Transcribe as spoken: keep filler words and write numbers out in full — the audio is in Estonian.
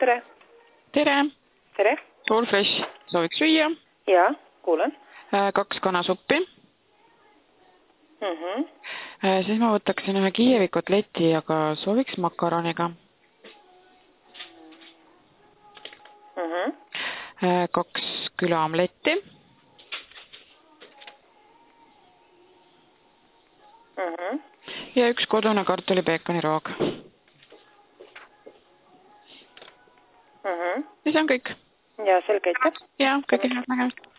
tere. Tere. Tere. All Fresh. Sooviks süüa? Jaa, kuulen. Kaks kanasuppi. Mhm. Siis ma võtaksin ühe Kiievi kotleti, aga sooviks makaroniga. Mhm. Kaks külaomletti. Mhm. Ja üks kodune kartuli peekoniroog. Mhm. Ja see on kõik. Ja selge, aitäh. Ja, kõige head nägemist.